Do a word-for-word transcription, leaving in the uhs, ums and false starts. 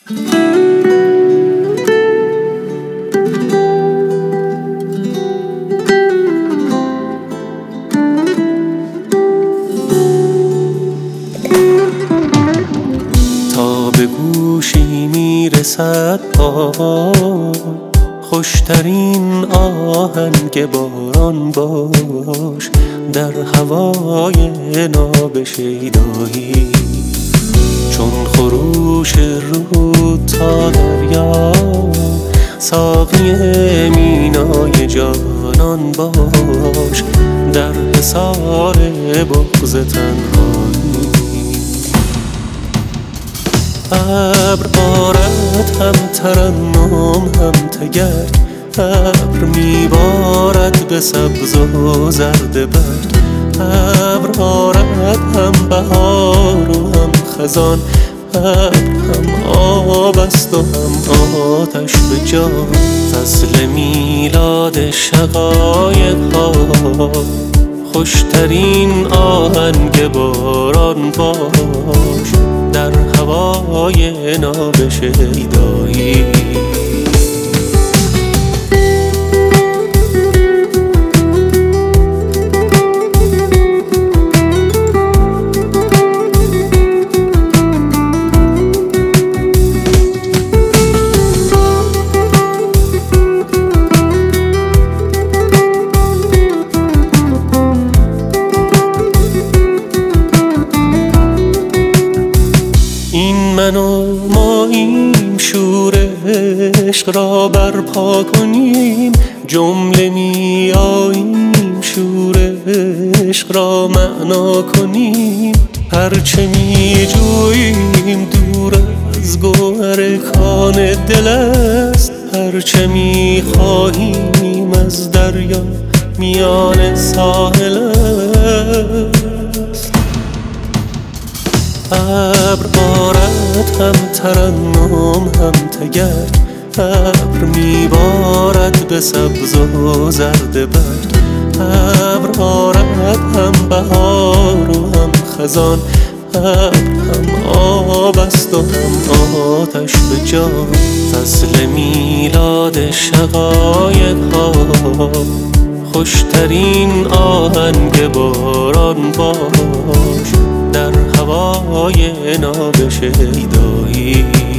تا به گوشی میرسد پای، خوشترین آهنگ باران باش، در هوای ناب شیدایی، چون خروش رود تا دریا، ساقی مینای جانان باش، در حصار بغض تنهایی. ابر آرد هم ترنم هم تگرگ، ابر میبارد به سبز و زرد برگ، ابر آرد هم بهار و هم خزان، ابر هم آب است و هم آتش به جان. فصل میلاد شقایق ها، خوشترین آهنگ باران باش، در هوای ناب شیدایی. این من و ماییم، شور عشق را برپا کنیم، جمله می آییم، شور عشق را معنا کنیم، هرچه می جوییم دور از گوهر کان دل است، هرچه می خواهیم از دریا میان ساحل است. ابر آرد هم ترنم هم تگرگ، ابر میبارد به سبز و زرد برگ، ابر آرد هم بهار و هم خزان، ابر هم آب است و هم آتش به جان. فصل میلاد شقایق ها، خوشترین آهنگ باران باش، در هوای ناب شیدایی.